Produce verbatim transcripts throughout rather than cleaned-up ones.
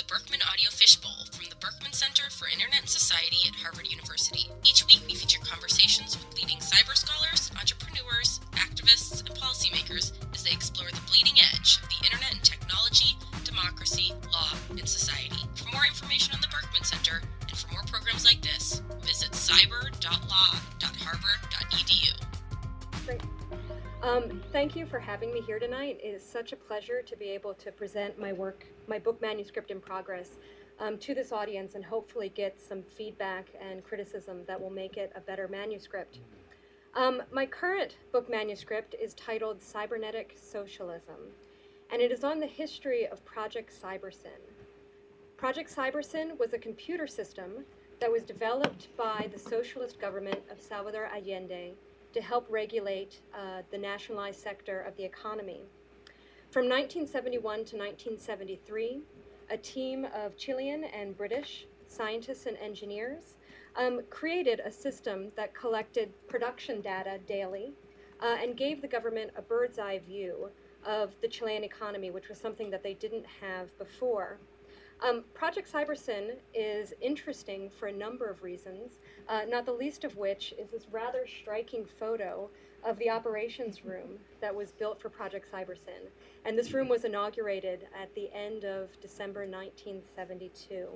Berkman Audio Fishbowl from the Berkman Center for Internet and Society at Harvard University. Each week we feature conversations with leading cyber scholars, entrepreneurs, activists, and policymakers as they explore the bleeding edge of the internet and technology, democracy, law, and society. For more information on the Berkman Center and for more programs like this, visit cyber dot law dot harvard dot e d u. Great. Um, thank you for having me here tonight. It is such a pleasure to be able to present my work, my book manuscript in progress, um, to this audience and hopefully get some feedback and criticism that will make it a better manuscript. Um, my current book manuscript is titled Cybernetic Socialism, and it is on the history of Project Cybersyn. Project Cybersyn was a computer system that was developed by the socialist government of Salvador Allende to help regulate uh, the nationalized sector of the economy. From nineteen seventy-one to nineteen seventy-three, a team of Chilean and British scientists and engineers um, created a system that collected production data daily uh, and gave the government a bird's eye view of the Chilean economy, which was something that they didn't have before. Um, Project Cybersyn is interesting for a number of reasons, uh, not the least of which is this rather striking photo of the operations room that was built for Project Cybersyn. And this room was inaugurated at the end of December nineteen seventy-two.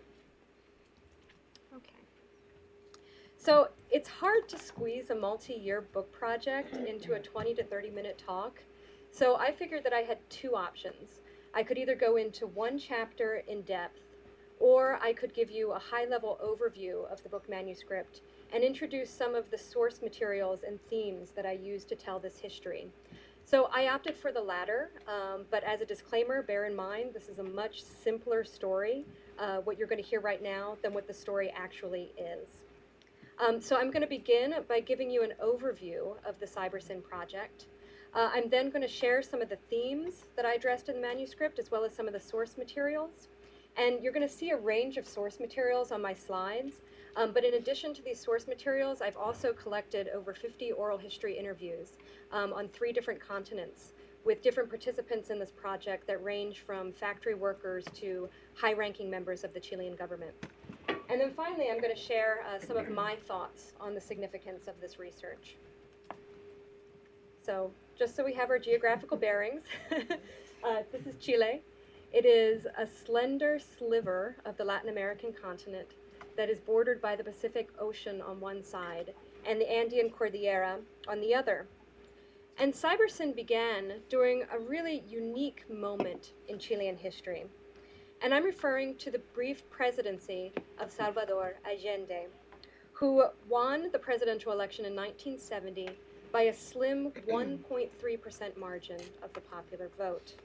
Okay. So it's hard to squeeze a multi-year book project into a twenty to thirty minute talk. So I figured that I had two options. I could either go into one chapter in depth, or I could give you a high-level overview of the book manuscript and introduce some of the source materials and themes that I used to tell this history. So I opted for the latter, um, but as a disclaimer, bear in mind this is a much simpler story, uh, what you're going to hear right now, than what the story actually is. Um, so I'm going to begin by giving you an overview of the Cybersyn project. Uh, I'm then going to share some of the themes that I addressed in the manuscript, as well as some of the source materials. And you're going to see a range of source materials on my slides. Um, but in addition to these source materials, I've also collected over fifty oral history interviews um, on three different continents with different participants in this project that range from factory workers to high-ranking members of the Chilean government. And then finally, I'm going to share uh, some of my thoughts on the significance of this research. So just so we have our geographical bearings, uh, this is Chile. It is a slender sliver of the Latin American continent that is bordered by the Pacific Ocean on one side and the Andean Cordillera on the other. And Cybersyn began during a really unique moment in Chilean history. And I'm referring to the brief presidency of Salvador Allende, who won the presidential election in nineteen seventy by a slim one point three percent margin of the popular vote.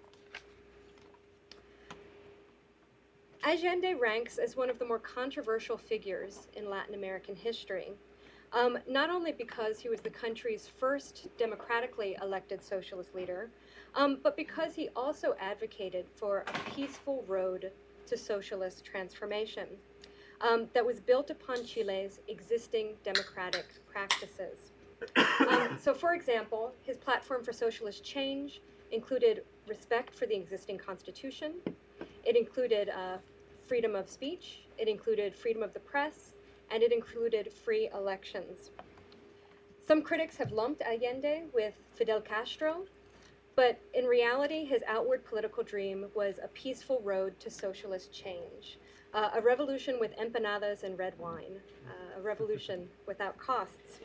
Allende ranks as one of the more controversial figures in Latin American history, um, not only because he was the country's first democratically elected socialist leader, um, but because he also advocated for a peaceful road to socialist transformation um, that was built upon Chile's existing democratic practices. Um, so, for example, his platform for socialist change included respect for the existing constitution. It included uh, freedom of speech. It included freedom of the press, and it included free elections. Some critics have lumped Allende with Fidel Castro, but in reality, his outward political dream was a peaceful road to socialist change, uh, a revolution with empanadas and red wine, uh, a revolution without costs.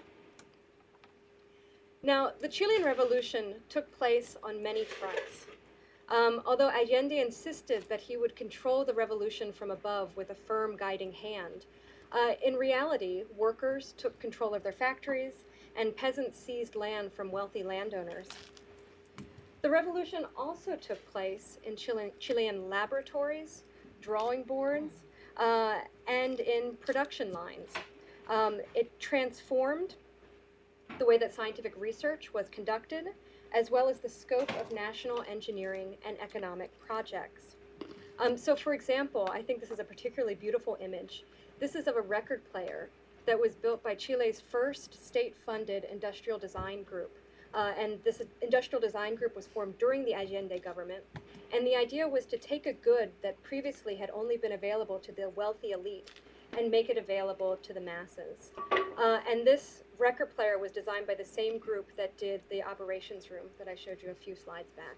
Now, the Chilean Revolution took place on many fronts. Um, although Allende insisted that he would control the revolution from above with a firm guiding hand, uh, in reality, workers took control of their factories and peasants seized land from wealthy landowners. The revolution also took place in Chilean, Chilean laboratories, drawing boards, uh, and in production lines. Um, it transformed the way that scientific research was conducted, as well as the scope of national engineering and economic projects. Um, so for example, I think this is a particularly beautiful image. This is of a record player that was built by Chile's first state-funded industrial design group. Uh, and this industrial design group was formed during the Allende government. And the idea was to take a good that previously had only been available to the wealthy elite and make it available to the masses. Uh, and this record player was designed by the same group that did the operations room that I showed you a few slides back.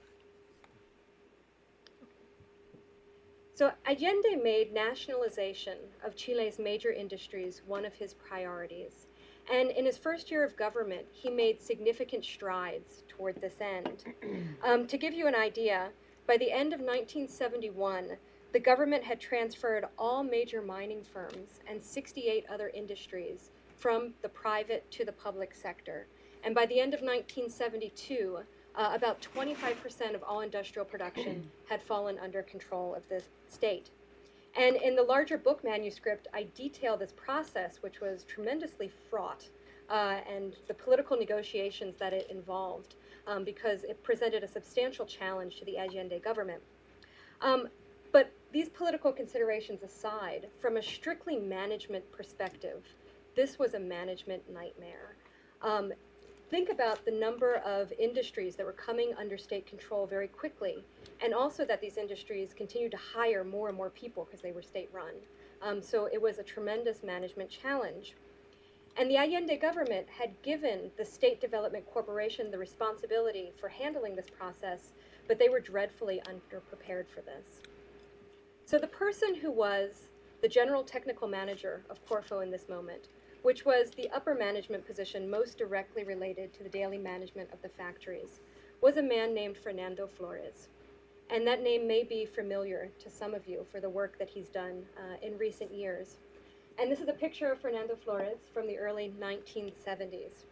So Allende made nationalization of Chile's major industries one of his priorities. And in his first year of government, he made significant strides toward this end. Um, to give you an idea, by the end of nineteen seventy-one, the government had transferred all major mining firms and sixty-eight other industries from the private to the public sector. And by the end of nineteen seventy-two, uh, about twenty-five percent of all industrial production had fallen under control of the state. And in the larger book manuscript, I detail this process, which was tremendously fraught, uh, and the political negotiations that it involved, um, because it presented a substantial challenge to the Allende government. Um, but these political considerations aside, from a strictly management perspective, this was a management nightmare. Um, think about the number of industries that were coming under state control very quickly, and also that these industries continued to hire more and more people because they were state-run. Um, so it was a tremendous management challenge. And the Allende government had given the State Development Corporation the responsibility for handling this process, but they were dreadfully underprepared for this. So the person who was the general technical manager of Corfo in this moment, which was the upper management position most directly related to the daily management of the factories, was a man named Fernando Flores. And that name may be familiar to some of you for the work that he's done uh, in recent years. And this is a picture of Fernando Flores from the early nineteen seventies.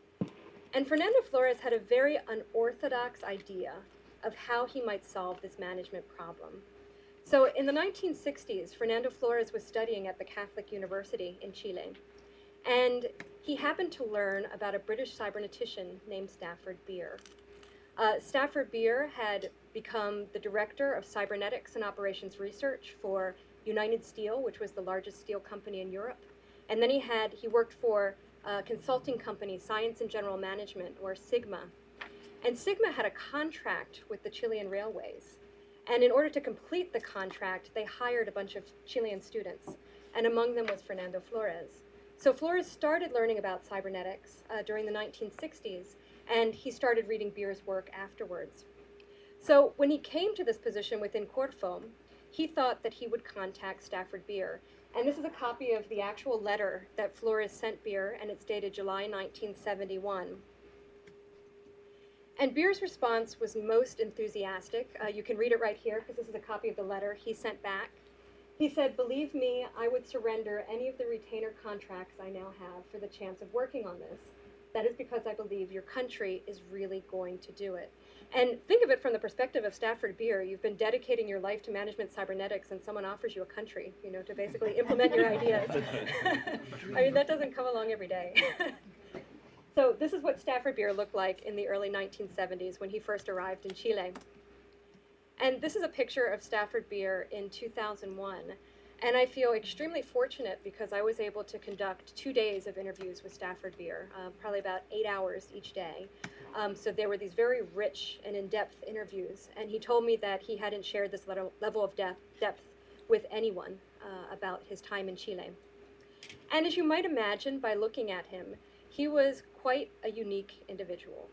And Fernando Flores had a very unorthodox idea of how he might solve this management problem. So in the nineteen sixties, Fernando Flores was studying at the Catholic University in Chile. And he happened to learn about a British cybernetician named Stafford Beer. Uh, Stafford Beer had become the director of cybernetics and operations research for United Steel, which was the largest steel company in Europe. And then he had, he worked for a consulting company, Science and General Management, or Sigma. And Sigma had a contract with the Chilean railways. And in order to complete the contract, they hired a bunch of Chilean students. And among them was Fernando Flores. So Flores started learning about cybernetics uh, during the nineteen sixties, and he started reading Beer's work afterwards. So when he came to this position within Corfo, he thought that he would contact Stafford Beer. And this is a copy of the actual letter that Flores sent Beer, and it's dated July nineteen seventy-one. And Beer's response was most enthusiastic. Uh, you can read it right here, because this is a copy of the letter he sent back. He said, "Believe me, I would surrender any of the retainer contracts I now have for the chance of working on this. That is because I believe your country is really going to do it." And think of it from the perspective of Stafford Beer. You've been dedicating your life to management cybernetics, and someone offers you a country, you know, to basically implement your ideas. I mean, that doesn't come along every day. So this is what Stafford Beer looked like in the early nineteen seventies when he first arrived in Chile. And this is a picture of Stafford Beer in two thousand one. And I feel extremely fortunate because I was able to conduct two days of interviews with Stafford Beer, uh, probably about eight hours each day. Um, so there were these very rich and in-depth interviews. And he told me that he hadn't shared this level, level of depth, depth with anyone uh, about his time in Chile. And as you might imagine by looking at him, he was quite a unique individual.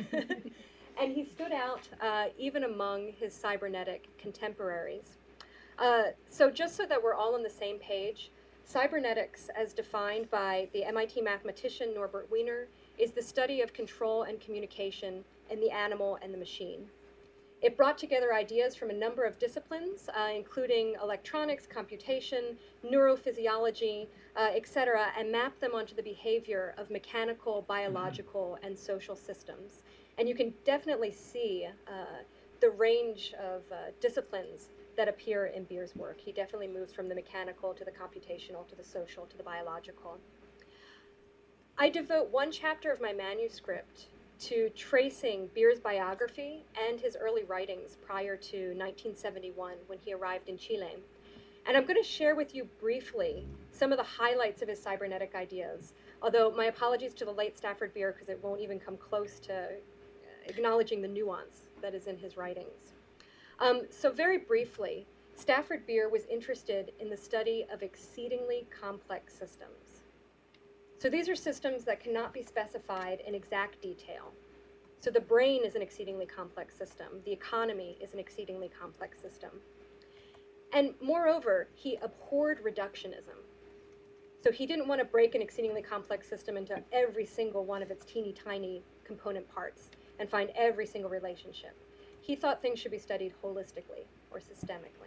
And he stood out uh, even among his cybernetic contemporaries. Uh, so just so that we're all on the same page, cybernetics, as defined by the M I T mathematician Norbert Wiener, is the study of control and communication in the animal and the machine. It brought together ideas from a number of disciplines, uh, including electronics, computation, neurophysiology, uh, et cetera, and mapped them onto the behavior of mechanical, biological, and social systems. And you can definitely see uh, the range of uh, disciplines that appear in Beer's work. He definitely moves from the mechanical to the computational to the social to the biological. I devote one chapter of my manuscript to tracing Beer's biography and his early writings prior to nineteen seventy-one when he arrived in Chile. And I'm going to share with you briefly some of the highlights of his cybernetic ideas, although my apologies to the late Stafford Beer because it won't even come close to acknowledging the nuance that is in his writings. Um, so very briefly, Stafford Beer was interested in the study of exceedingly complex systems. So these are systems that cannot be specified in exact detail. So the brain is an exceedingly complex system. The economy is an exceedingly complex system. And moreover, he abhorred reductionism. So he didn't want to break an exceedingly complex system into every single one of its teeny tiny component parts and find every single relationship. He thought things should be studied holistically or systemically.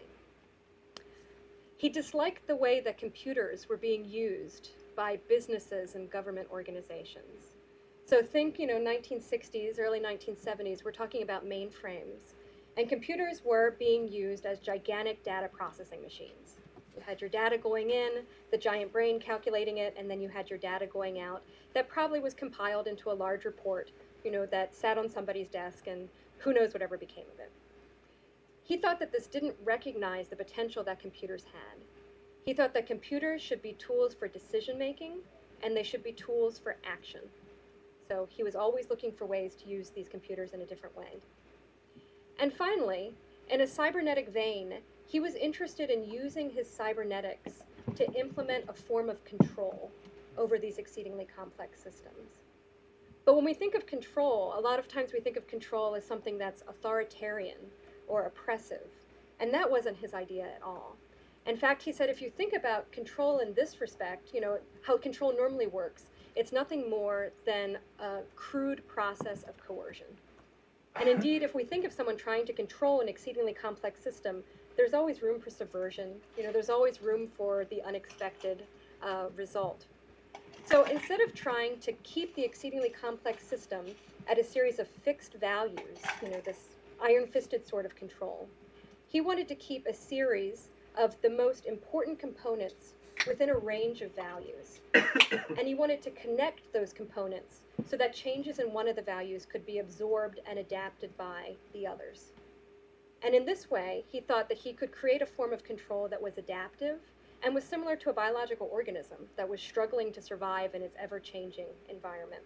He disliked the way that computers were being used by businesses and government organizations. So think, you know, nineteen sixties, early nineteen seventies, we're talking about mainframes. And computers were being used as gigantic data processing machines. You had your data going in, the giant brain calculating it, and then you had your data going out that probably was compiled into a large report, you know, that sat on somebody's desk, and who knows whatever became of it. He thought that this didn't recognize the potential that computers had. He thought that computers should be tools for decision making, and they should be tools for action. So he was always looking for ways to use these computers in a different way. And finally, in a cybernetic vein, he was interested in using his cybernetics to implement a form of control over these exceedingly complex systems. But when we think of control, a lot of times we think of control as something that's authoritarian or oppressive, and that wasn't his idea at all. In fact, he said if you think about control in this respect, you know, how control normally works, it's nothing more than a crude process of coercion. And indeed, if we think of someone trying to control an exceedingly complex system, there's always room for subversion. You know, there's always room for the unexpected uh, result. So instead of trying to keep the exceedingly complex system at a series of fixed values, you know, this iron-fisted sort of control, he wanted to keep a series of the most important components within a range of values. And he wanted to connect those components so that changes in one of the values could be absorbed and adapted by the others. And in this way, he thought that he could create a form of control that was adaptive and was similar to a biological organism that was struggling to survive in its ever-changing environment.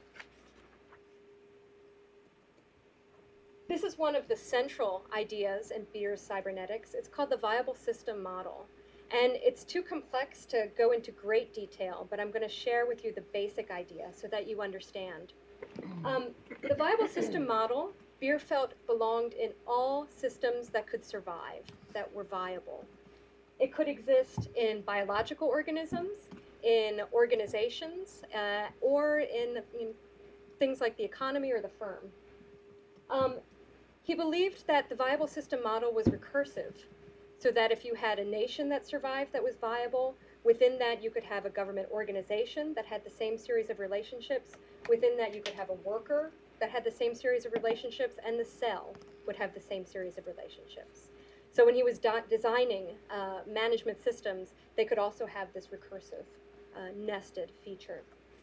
This is one of the central ideas in Beer's cybernetics. It's called the viable system model. And it's too complex to go into great detail, but I'm going to share with you the basic idea so that you understand. Um, the viable system model, Beer felt, belonged in all systems that could survive, that were viable. It could exist in biological organisms, in organizations, uh, or in, in things like the economy or the firm. Um, he believed that the viable system model was recursive, so that if you had a nation that survived that was viable, within that you could have a government organization that had the same series of relationships. Within that you could have a worker that had the same series of relationships, and the cell would have the same series of relationships. So when he was do- designing uh, management systems, they could also have this recursive, uh, nested feature.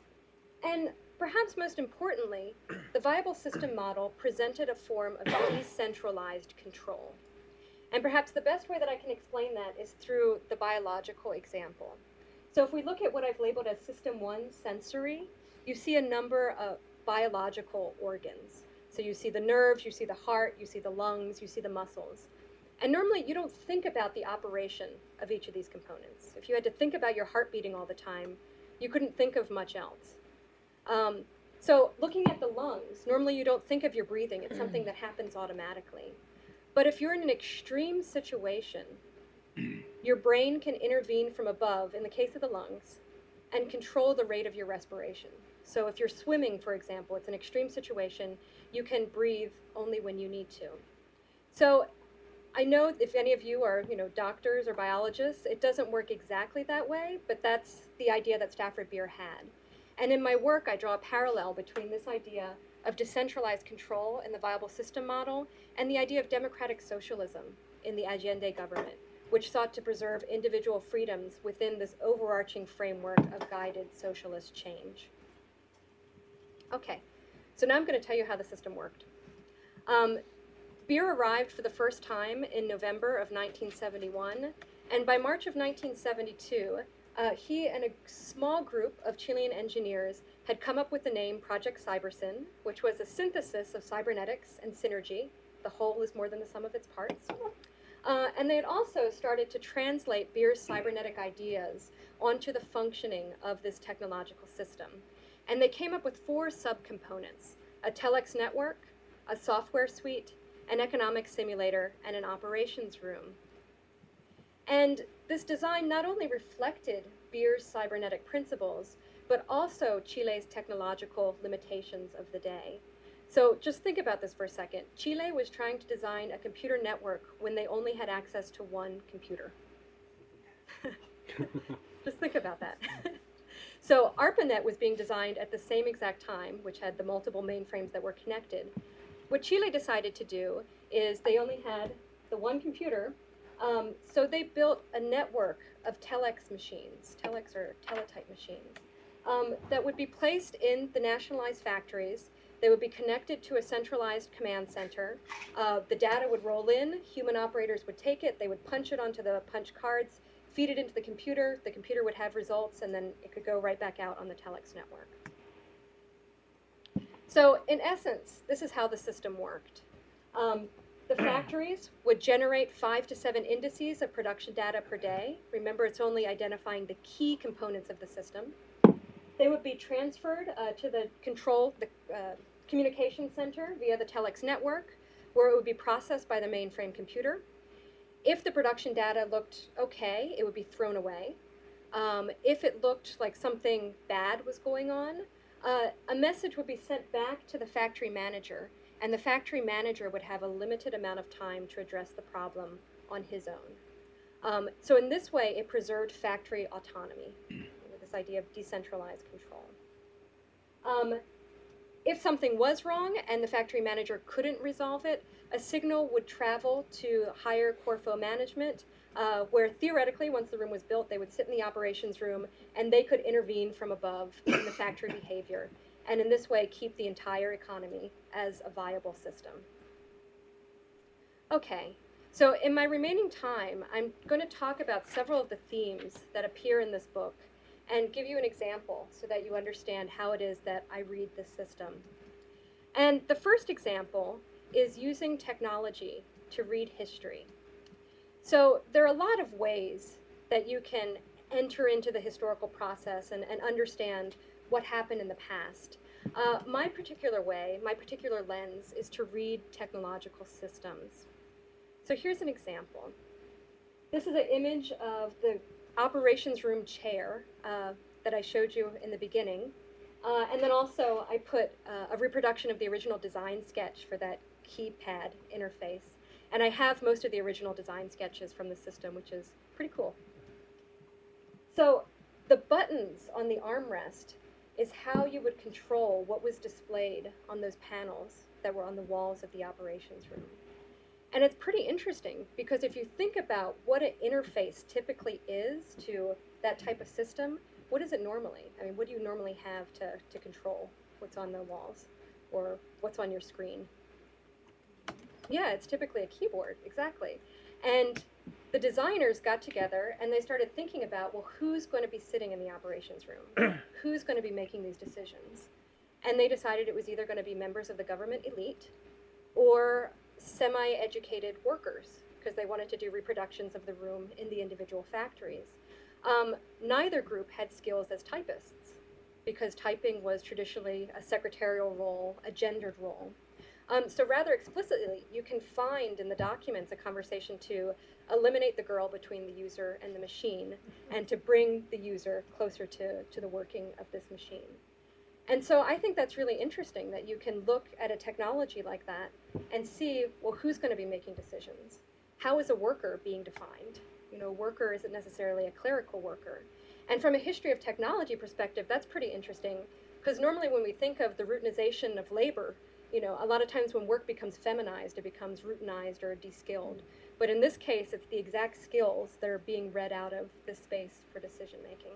And perhaps most importantly, the viable system model presented a form of decentralized control. And perhaps the best way that I can explain that is through the biological example. So if we look at what I've labeled as system one, sensory, you see a number of biological organs. So you see the nerves, you see the heart, you see the lungs, you see the muscles. And normally you don't think about the operation of each of these components. If you had to think about your heart beating all the time, you couldn't think of much else. Um, so looking at the lungs, normally you don't think of your breathing. It's something that happens automatically. But if you're in an extreme situation, your brain can intervene from above, in the case of the lungs, and control the rate of your respiration. So if you're swimming, for example, it's an extreme situation, you can breathe only when you need to. So I know if any of you are, you know, doctors or biologists, it doesn't work exactly that way, but that's the idea that Stafford Beer had. And in my work, I draw a parallel between this idea of decentralized control in the viable system model and the idea of democratic socialism in the Allende government, which sought to preserve individual freedoms within this overarching framework of guided socialist change. Okay, so now I'm going to tell you how the system worked. Um, Beer arrived for the first time in November of nineteen seventy-one, and by March of nineteen seventy-two, uh, he and a small group of Chilean engineers had come up with the name Project Cybersyn, which was a synthesis of cybernetics and synergy, the whole is more than the sum of its parts. Uh, and they had also started to translate Beer's cybernetic ideas onto the functioning of this technological system. And they came up with four subcomponents: a telex network, a software suite, an economic simulator, and an operations room. And this design not only reflected Beer's cybernetic principles, but also Chile's technological limitations of the day. So just think about this for a second. Chile was trying to design a computer network when they only had access to one computer. Just think about that. So ARPANET was being designed at the same exact time, which had the multiple mainframes that were connected. What Chile decided to do is they only had the one computer, um, so they built a network of telex machines, telex or teletype machines, um, that would be placed in the nationalized factories. They would be connected to a centralized command center. Uh, the data would roll in, human operators would take it, they would punch it onto the punch cards, feed it into the computer, the computer would have results, and then it could go right back out on the telex network. So in essence, this is how the system worked. Um, the factories would generate five to seven indices of production data per day. Remember, it's only identifying the key components of the system. They would be transferred uh, to the control, the uh, communication center via the telex network, where it would be processed by the mainframe computer. If the production data looked okay, it would be thrown away. Um, if it looked like something bad was going on, uh, a message would be sent back to the factory manager, and the factory manager would have a limited amount of time to address the problem on his own. Um, so in this way, it preserved factory autonomy, you know, this idea of decentralized control. Um, if something was wrong and the factory manager couldn't resolve it, a signal would travel to higher Corfo management, uh, where theoretically, once the room was built, they would sit in the operations room and they could intervene from above in the factory behavior, and in this way keep the entire economy as a viable system. Okay, so in my remaining time, I'm going to talk about several of the themes that appear in this book and give you an example so that you understand how it is that I read this system. And the first example is using technology to read history. So there are a lot of ways that you can enter into the historical process and, and understand what happened in the past. Uh, my particular way, my particular lens, is to read technological systems. So here's an example. This is an image of the operations room chair uh, that I showed you in the beginning. Uh, and then also I put uh, a reproduction of the original design sketch for that keypad interface. And I have most of the original design sketches from the system, which is pretty cool. So the buttons on the armrest is how you would control what was displayed on those panels that were on the walls of the operations room. And it's pretty interesting because if you think about what an interface typically is to that type of system, what is it normally? I mean, what do you normally have to, to control what's on the walls or what's on your screen? Yeah, it's typically a keyboard, exactly. And the designers got together and they started thinking about, well, who's going to be sitting in the operations room? Who's going to be making these decisions? And they decided it was either going to be members of the government elite or semi-educated workers, because they wanted to do reproductions of the room in the individual factories. Um, neither group had skills as typists, because typing was traditionally a secretarial role, a gendered role. Um, so rather explicitly, you can find in the documents a conversation to eliminate the girl between the user and the machine, and to bring the user closer to, to the working of this machine. And so I think that's really interesting that you can look at a technology like that and see, well, who's going to be making decisions? How is a worker being defined? You know, worker isn't necessarily a clerical worker. And from a history of technology perspective, that's pretty interesting, because normally when we think of the routinization of labor, you know, a lot of times when work becomes feminized, it becomes routinized or de-skilled. But in this case, it's the exact skills that are being read out of this space for decision making.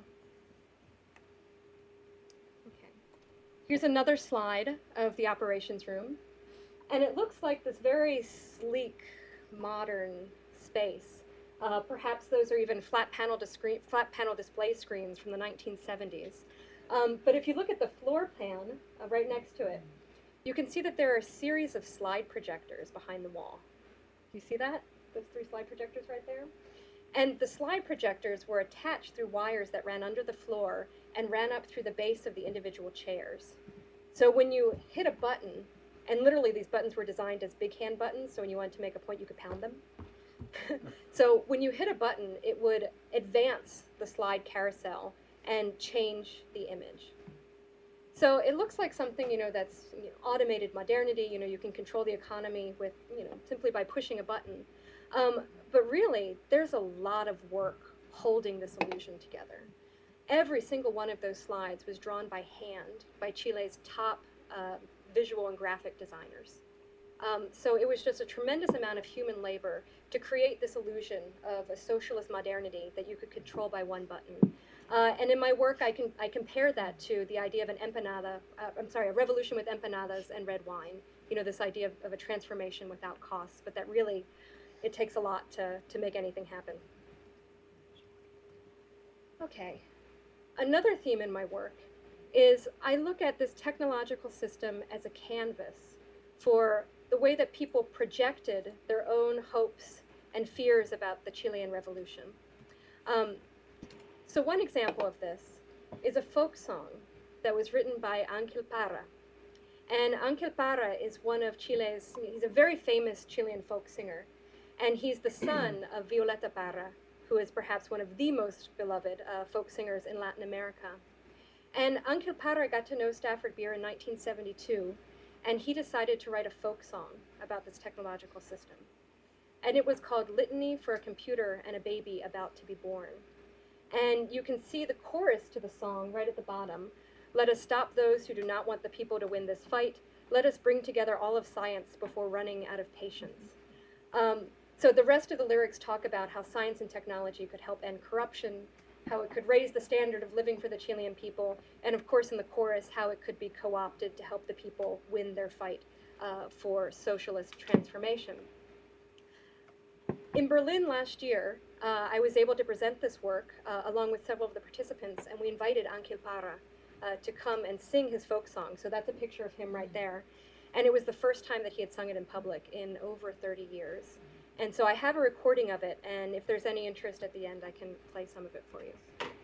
Okay. Here's another slide of the operations room. And it looks like this very sleek, modern space. Uh, perhaps those are even flat panel, flat panel display screens from the nineteen seventies. Um, but if you look at the floor plan uh, right next to it, you can see that there are a series of slide projectors behind the wall. You see that? Those three slide projectors right there? And the slide projectors were attached through wires that ran under the floor and ran up through the base of the individual chairs. So when you hit a button, and literally these buttons were designed as big hand buttons, so when you wanted to make a point, you could pound them. So when you hit a button, it would advance the slide carousel and change the image. So it looks like something, you know, that's you know, automated modernity. You know, you can control the economy with, you know, simply by pushing a button. Um, but really, there's a lot of work holding this illusion together. Every single one of those slides was drawn by hand by Chile's top uh, visual and graphic designers. Um, so it was just a tremendous amount of human labor to create this illusion of a socialist modernity that you could control by one button. Uh, and in my work, I, can, I compare that to the idea of an empanada, uh, I'm sorry, a revolution with empanadas and red wine. You know, this idea of, of a transformation without costs, but that really, it takes a lot to, to make anything happen. Okay. Another theme in my work is I look at this technological system as a canvas for the way that people projected their own hopes and fears about the Chilean Revolution. Um, so one example of this is a folk song that was written by Ángel Parra. And Ángel Parra is one of Chile's, he's a very famous Chilean folk singer. And he's the son of Violeta Parra, who is perhaps one of the most beloved uh, folk singers in Latin America. And Ángel Parra got to know Stafford Beer in nineteen seventy-two, and he decided to write a folk song about this technological system. And it was called Litany for a Computer and a Baby About to be Born. And you can see the chorus to the song right at the bottom. Let us stop those who do not want the people to win this fight. Let us bring together all of science before running out of patience. Um, so the rest of the lyrics talk about how science and technology could help end corruption, how it could raise the standard of living for the Chilean people, and of course in the chorus, how it could be co-opted to help the people win their fight uh, for socialist transformation. In Berlin last year, uh, I was able to present this work uh, along with several of the participants, and we invited Ángel Parra uh, to come and sing his folk song. So that's a picture of him right there. And it was the first time that he had sung it in public in over thirty years. And so I have a recording of it, and if there's any interest at the end, I can play some of it for you.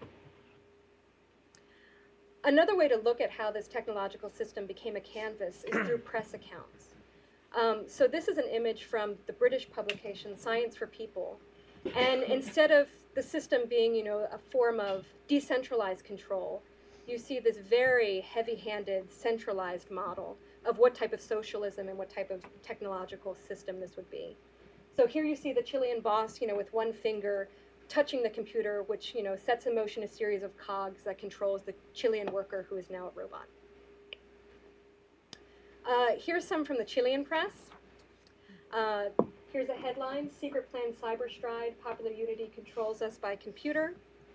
Another way to look at how this technological system became a canvas is through press accounts. Um, so this is an image from the British publication Science for People. And instead of the system being, you know, a form of decentralized control, you see this very heavy-handed, centralized model of what type of socialism and what type of technological system this would be. So here you see the Chilean boss, you know, with one finger touching the computer, which, you know, sets in motion a series of cogs that controls the Chilean worker who is now a robot. Uh, here's some from the Chilean press. Uh, here's a headline, Secret Plan Cyberstride, Popular Unity Controls Us by Computer.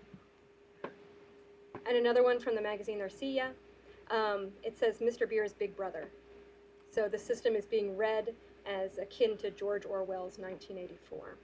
And another one from the magazine Arcilla. Um, it says, Mister Beer's Big Brother. So the system is being read as akin to George Orwell's nineteen eighty-four.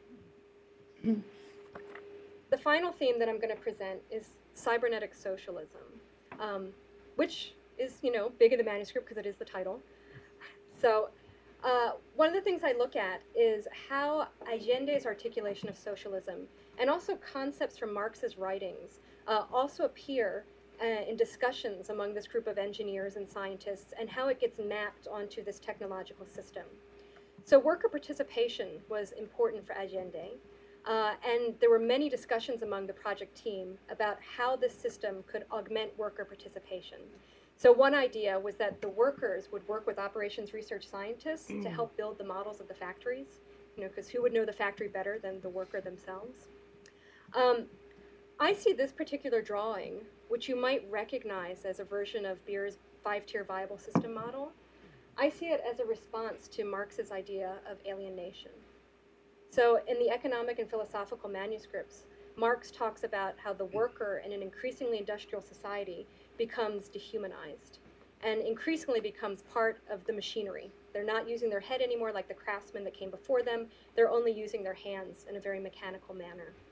The final theme that I'm going to present is cybernetic socialism, um, which is, you know, big in the manuscript because it is the title. So uh, one of the things I look at is how Allende's articulation of socialism and also concepts from Marx's writings uh, also appear uh, in discussions among this group of engineers and scientists, and how it gets mapped onto this technological system. So worker participation was important for Allende, uh, and there were many discussions among the project team about how this system could augment worker participation. So one idea was that the workers would work with operations research scientists mm. to help build the models of the factories, you know, because who would know the factory better than the worker themselves? Um, I see this particular drawing, which you might recognize as a version of Beer's five-tier viable system model. I see it as a response to Marx's idea of alienation. So in the economic and philosophical manuscripts, Marx talks about how the worker in an increasingly industrial society becomes dehumanized and increasingly becomes part of the machinery. They're not using their head anymore like the craftsmen that came before them. They're only using their hands in a very mechanical manner.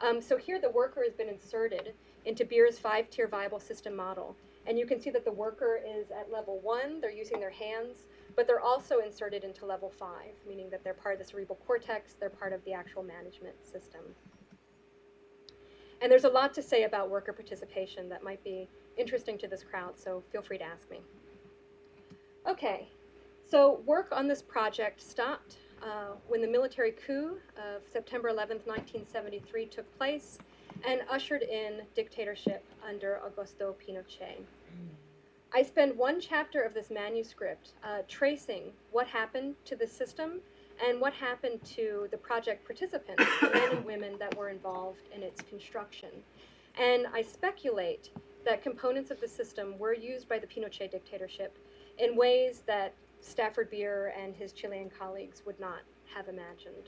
Um, so here the worker has been inserted into Beer's five-tier viable system model. And you can see that the worker is at level one, they're using their hands, but they're also inserted into level five, meaning that they're part of the cerebral cortex, they're part of the actual management system. And there's a lot to say about worker participation that might be interesting to this crowd, so feel free to ask me. Okay, so work on this project stopped uh, when the military coup of September eleventh, nineteen seventy-three took place and ushered in dictatorship under Augusto Pinochet. I spend one chapter of this manuscript uh, tracing what happened to the system and what happened to the project participants, the men and women that were involved in its construction. And I speculate that components of the system were used by the Pinochet dictatorship in ways that Stafford Beer and his Chilean colleagues would not have imagined.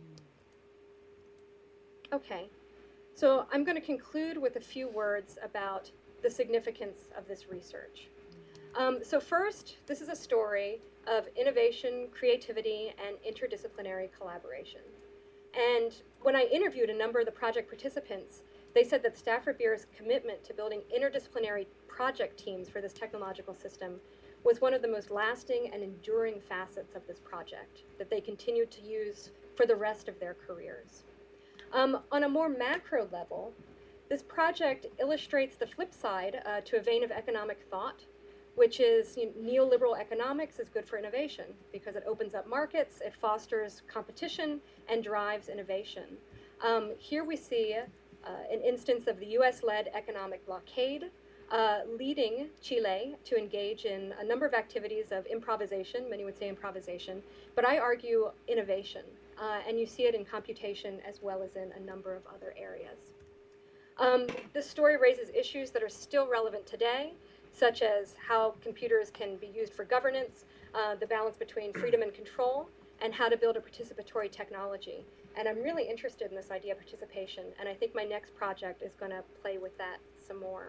Okay, so I'm going to conclude with a few words about the significance of this research. Um, so first, this is a story of innovation, creativity, and interdisciplinary collaboration. And when I interviewed a number of the project participants, they said that Stafford Beer's commitment to building interdisciplinary project teams for this technological system was one of the most lasting and enduring facets of this project that they continued to use for the rest of their careers. Um, on a more macro level, this project illustrates the flip side uh, to a vein of economic thought, which is, you know, neoliberal economics is good for innovation because it opens up markets, it fosters competition, and drives innovation. Um, here we see uh, an instance of the U S-led economic blockade uh, leading Chile to engage in a number of activities of improvisation, many would say improvisation, but I argue innovation, uh, and you see it in computation as well as in a number of other areas. Um, this story raises issues that are still relevant today, such as how computers can be used for governance, uh, the balance between freedom and control, and how to build a participatory technology. And I'm really interested in this idea of participation, and I think my next project is going to play with that some more.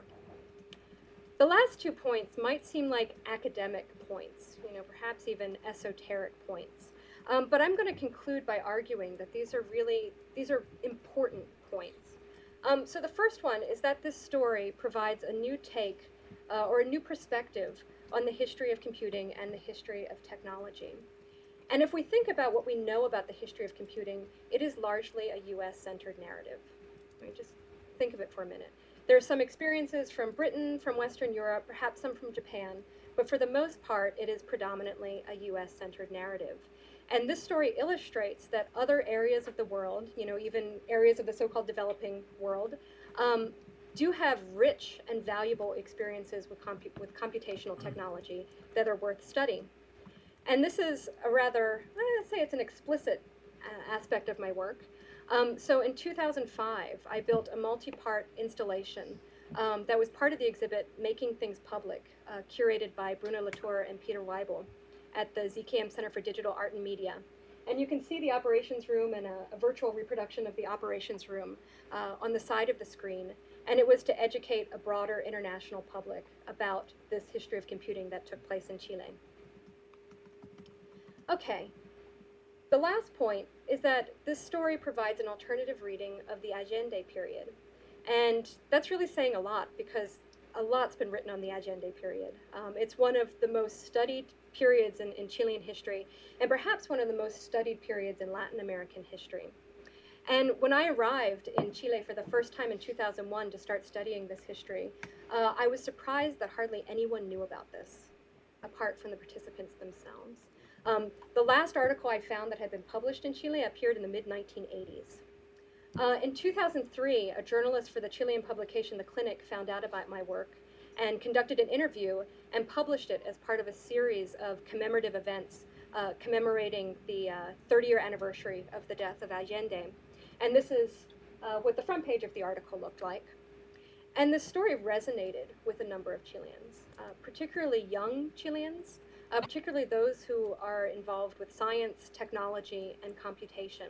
The last two points might seem like academic points, you know, perhaps even esoteric points. Um, but I'm going to conclude by arguing that these are really, these are important points. Um, so the first one is that this story provides a new take Uh, or a new perspective on the history of computing and the history of technology. And if we think about what we know about the history of computing, it is largely a U S-centered narrative. I mean, just think of it for a minute. There are some experiences from Britain, from Western Europe, perhaps some from Japan, but for the most part, it is predominantly a U S-centered narrative. And this story illustrates that other areas of the world, you know, even areas of the so-called developing world, um, do have rich and valuable experiences with, compu with computational technology that are worth studying. And this is a rather, I'd say it's an explicit uh, aspect of my work. Um, so in two thousand five, I built a multi-part installation um, that was part of the exhibit Making Things Public, uh, curated by Bruno Latour and Peter Weibel at the Z K M Center for Digital Art and Media. And you can see the operations room and a, a virtual reproduction of the operations room uh, on the side of the screen. And it was to educate a broader international public about this history of computing that took place in Chile. Okay, the last point is that this story provides an alternative reading of the Allende period. And that's really saying a lot because a lot's been written on the Allende period. Um, it's one of the most studied periods in, in Chilean history, and perhaps one of the most studied periods in Latin American history. And when I arrived in Chile for the first time in two thousand one to start studying this history, uh, I was surprised that hardly anyone knew about this, apart from the participants themselves. Um, the last article I found that had been published in Chile appeared in the mid nineteen eighties. Uh, in two thousand three, a journalist for the Chilean publication The Clinic found out about my work and conducted an interview and published it as part of a series of commemorative events uh, commemorating the thirty-year uh, anniversary of the death of Allende. And this is uh, what the front page of the article looked like. And this story resonated with a number of Chileans, uh, particularly young Chileans, uh, particularly those who are involved with science, technology, and computation.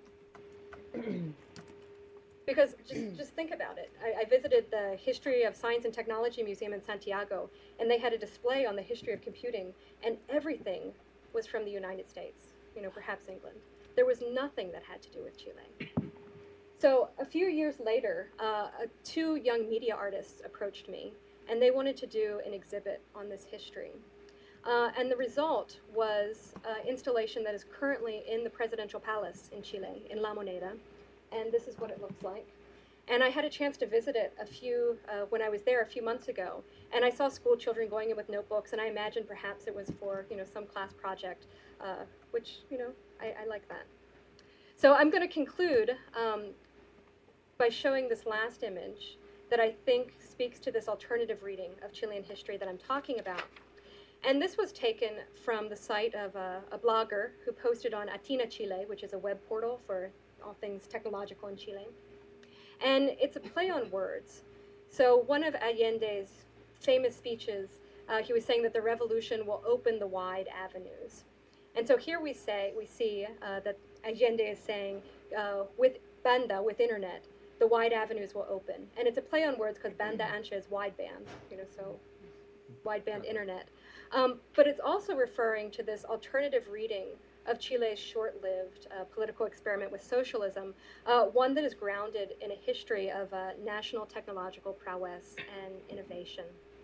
Because just, just think about it. I, I visited the History of Science and Technology Museum in Santiago, and they had a display on the history of computing, and everything was from the United States, you know, perhaps England. There was nothing that had to do with Chile. So a few years later, uh, uh, two young media artists approached me, and they wanted to do an exhibit on this history. Uh, and the result was an installation that is currently in the presidential palace in Chile, in La Moneda. And this is what it looks like. And I had a chance to visit it a few, uh, when I was there a few months ago. And I saw school children going in with notebooks, and I imagined perhaps it was for, you know, some class project, uh, which, you know, I, I like that. So I'm going to conclude um, by showing this last image that I think speaks to this alternative reading of Chilean history that I'm talking about. And this was taken from the site of a, a blogger who posted on Atina Chile, which is a web portal for all things technological in Chile. And it's a play on words. So one of Allende's famous speeches, uh, he was saying that the revolution will open the wide avenues. And so here we say, we see uh, that Allende is saying, uh, with banda, with internet, the wide avenues will open. And it's a play on words because banda ancha is wideband, you know, so wideband internet. Um, but it's also referring to this alternative reading of Chile's short-lived uh, political experiment with socialism, uh, one that is grounded in a history of uh, national technological prowess and innovation.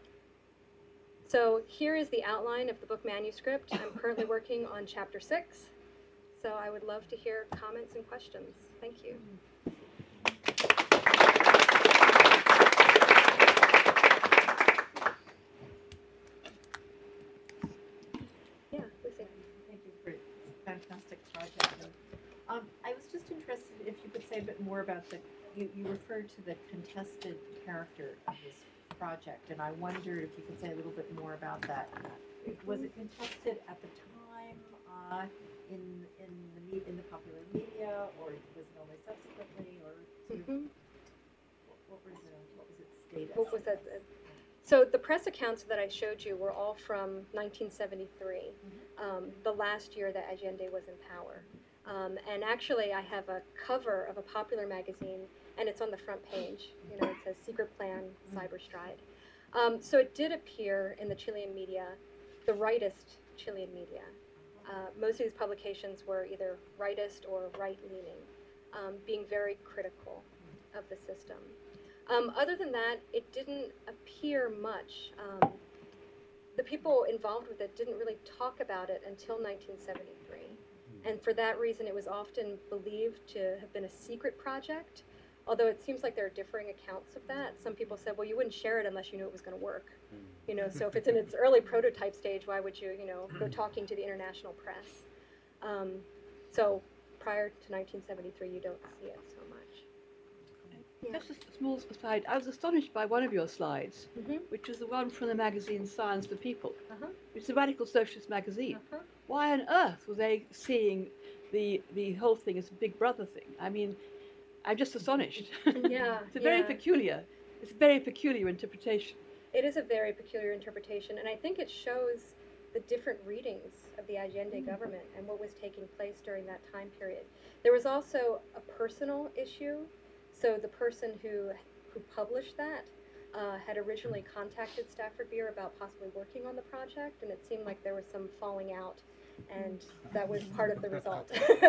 So here is the outline of the book manuscript. I'm currently working on chapter six, so I would love to hear comments and questions. Thank you. Yeah, Lucy. Thank you for a fantastic project. And, um, I was just interested if you could say a bit more about the, you, you referred to the contested character of this project, and I wondered if you could say a little bit more about that. Was it contested at the time uh, in in the me in the popular media, or was it only subsequently, or sort of, Mm-hmm. what, what was it? What was its status? What was that? So the press accounts that I showed you were all from nineteen seventy-three, mm-hmm. um, the last year that Allende was in power. Um, and actually, I have a cover of a popular magazine, and it's on the front page. You know, it says Secret Plan, Cyberstride. Um, so it did appear in the Chilean media, the rightist Chilean media. Uh, most of these publications were either rightist or right-leaning, um, being very critical of the system. Um, other than that, it didn't appear much. Um, the people involved with it didn't really talk about it until nineteen seventy-three. And for that reason, it was often believed to have been a secret project, although it seems like there are differing accounts of that. Some people said, well, you wouldn't share it unless you knew it was going to work. You know, so if it's in its early prototype stage, why would you, you know, go talking to the international press? Um, so prior to nineteen seventy-three, you don't see it so much. Yeah. Just a small aside, I was astonished by one of your slides, Mm-hmm. which was the one from the magazine Science for People, Uh-huh. which is a radical socialist magazine. Uh-huh. Why on earth were they seeing the the whole thing as a Big Brother thing? I mean, I'm just astonished. Yeah, It's a very yeah. peculiar, it's a very peculiar interpretation. It is a very peculiar interpretation, and I think it shows the different readings of the Allende government and what was taking place during that time period. There was also a personal issue. So the person who who published that uh, had originally contacted Stafford Beer about possibly working on the project, and it seemed like there was some falling out, and that was part of the result.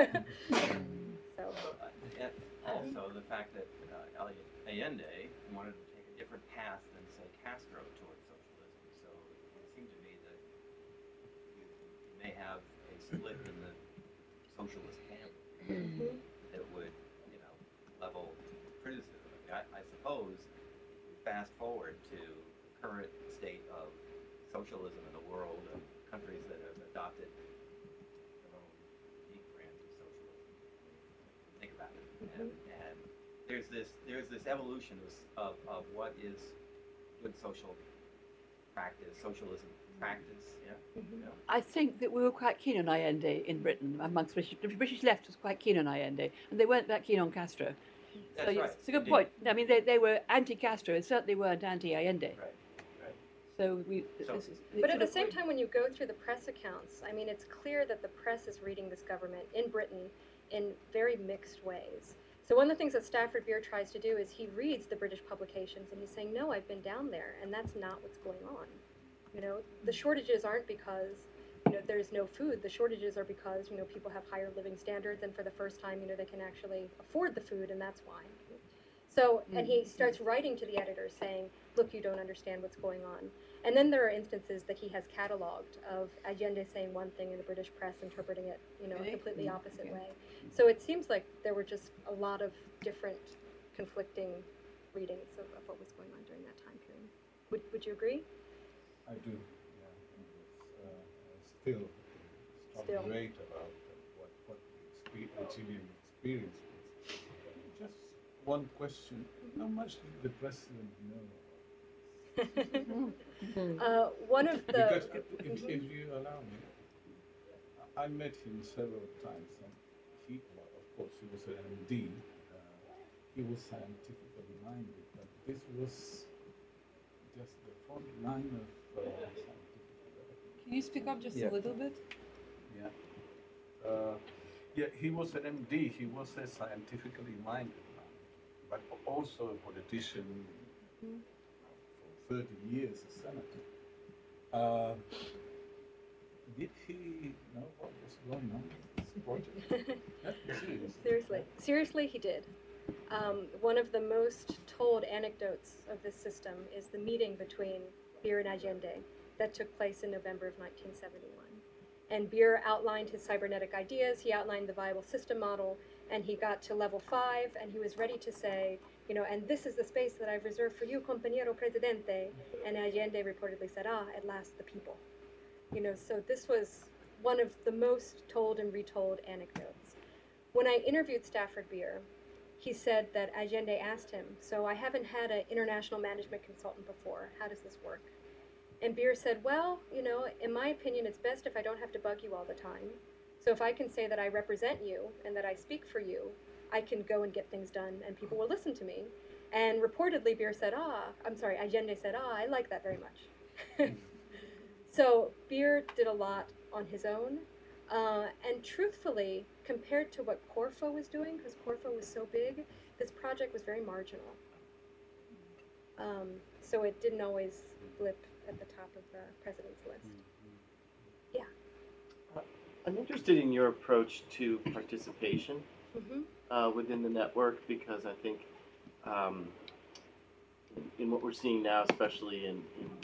So. And also the fact that uh, Allende wanted to take a different path than, say, Castro towards socialism. So it seemed to me that you, you may have a split in the socialist camp Mm-hmm. that would, you know, level criticism. I, I suppose we fast forward to the current state of socialism in the world and countries that have adopted their own unique brands of socialism. Think about it. Mm-hmm. And, and there's this there's this evolution of, of, of what is good social practice, socialism practice. Yeah. Mm-hmm. You know? I think that we were quite keen on Allende in Britain, amongst British, the British left was quite keen on Allende, and they weren't that keen on Castro. That's so right. It's a good Indeed. point. I mean, they, they were anti-Castro, and certainly weren't anti-Allende. Right. Right. So we. So- this is, But it's at the sort of same point. time, when you go through the press accounts, I mean, it's clear that the press is reading this government in Britain in very mixed ways. So one of the things that Stafford Beer tries to do is he reads the British publications and he's saying, no, I've been down there, and that's not what's going on. You know, the shortages aren't because you know, there's no food. The shortages are because, you know, people have higher living standards, and for the first time, you know, they can actually afford the food, and that's why. So, and he starts writing to the editors saying, look, you don't understand what's going on. And then there are instances that he has cataloged of Allende saying one thing and the British press interpreting it, you know, a Really? completely opposite Okay. way. So it seems like there were just a lot of different conflicting readings of, of what was going on during that time period. Would, would you agree? I do, yeah. And it's, uh, uh, still uh, Still. strong debate about uh, what, what the, expe- the Chilean experience was. Just one question, how much did the president know? uh, one of the... Because if, if you allow me, I I met him several times, and he, well, of course, he was an M D. Uh, he was scientifically minded, but this was just the front line of uh, scientific development. Can you speak up just Yeah. a little bit? Yeah. Uh, yeah, he was an M D. He was a scientifically minded man, but also a politician Mhm. for thirty years, a senator. Uh, did he know what was going on with this project? Yeah, seriously. Seriously. Seriously, he did. Um, one of the most told anecdotes of this system is the meeting between Beer and Allende that took place in November of nineteen seventy-one. And Beer outlined his cybernetic ideas, he outlined the viable system model, and he got to level five, and he was ready to say, you know, and this is the space that I've reserved for you, compañero presidente. And Allende reportedly said, ah, at last the people. You know, so this was one of the most told and retold anecdotes. When I interviewed Stafford Beer, he said that Allende asked him, so I haven't had an international management consultant before, how does this work? And Beer said, well, you know, in my opinion, it's best if I don't have to bug you all the time. So if I can say that I represent you and that I speak for you, I can go and get things done and people will listen to me. And reportedly, Beer said, ah, I'm sorry, Allende said, ah, I like that very much. So Beer did a lot on his own. Uh, and truthfully, compared to what Corfo was doing, because Corfo was so big, this project was very marginal. Um, so it didn't always blip at the top of the president's list. I'm interested in your approach to participation Mm-hmm. uh, within the network because I think um, in, in what we're seeing now, especially in,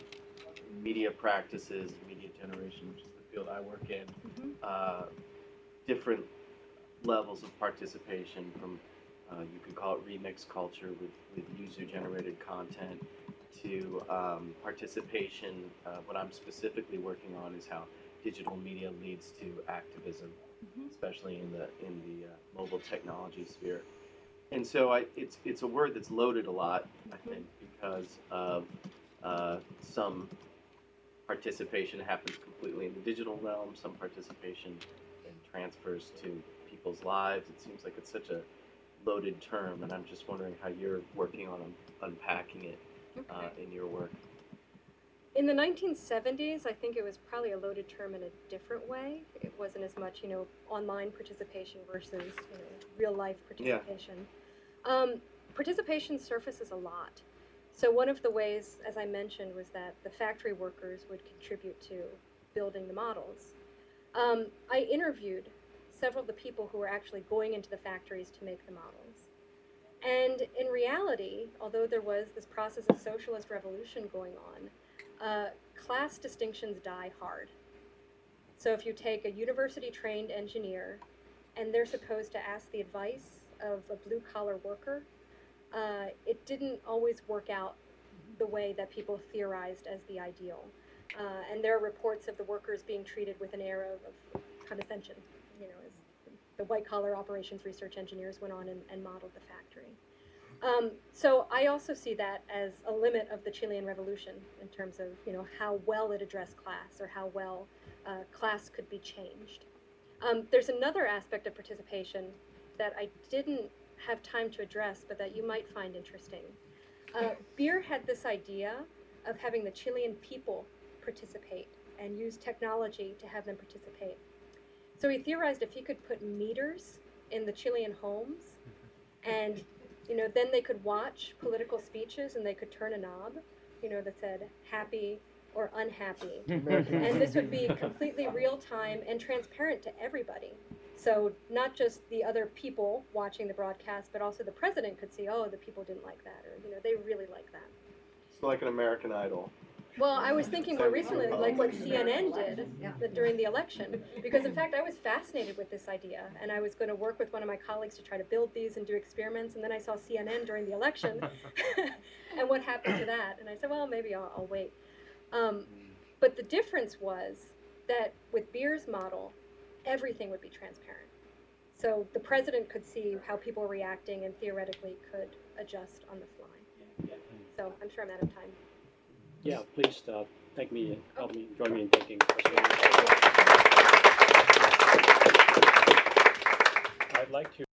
in media practices, media generation, which is the field I work in, Mm-hmm. uh, different levels of participation from, uh, you could call it remix culture with, with user-generated content to um, participation. Uh, what I'm specifically working on is how digital media leads to activism, Mhm. especially in the in the uh, mobile technology sphere. And so I, it's it's a word that's loaded a lot, I think, because of uh, some participation happens completely in the digital realm, some participation and transfers to people's lives. It seems like it's such a loaded term, and I'm just wondering how you're working on un- unpacking it uh, Okay. in your work. In the nineteen seventies, I think it was probably a loaded term in a different way. It wasn't as much, you know, online participation versus, you know, real life participation. Um, participation surfaces a lot. So one of the ways, as I mentioned, was that the factory workers would contribute to building the models. Um, I interviewed several of the people who were actually going into the factories to make the models. And in reality, although there was this process of socialist revolution going on, uh, class distinctions die hard. So if you take a university-trained engineer and they're supposed to ask the advice of a blue-collar worker, uh, it didn't always work out the way that people theorized as the ideal. Uh, and there are reports of the workers being treated with an air of, of condescension, you know, as the white-collar operations research engineers went on and, and modeled the factory. Um, so I also see that as a limit of the Chilean Revolution in terms of, you know, how well it addressed class or how well uh, class could be changed. Um, there's another aspect of participation that I didn't have time to address, but that you might find interesting. Uh, Beer had this idea of having the Chilean people participate and use technology to have them participate. So he theorized if he could put meters in the Chilean homes and, you know, then they could watch political speeches and they could turn a knob, you know, that said happy, or unhappy. American And this would be completely real time and transparent to everybody. So not just the other people watching the broadcast, but also the president could see, oh, the people didn't like that, or, you know, they really like that. It's like an American Idol. Well, I was thinking more recently, like what C N N did Yeah. the- during the election, because in fact I was fascinated with this idea, and I was going to work with one of my colleagues to try to build these and do experiments, and then I saw C N N during the election, and what happened to that, and I said, well, maybe I'll, I'll wait. Um, but the difference was that with Beer's model, everything would be transparent. So the president could see how people were reacting and theoretically could adjust on the fly. So I'm sure I'm out of time. Yeah, please uh, thank me and help me, join me in thanking. Yeah. I'd like to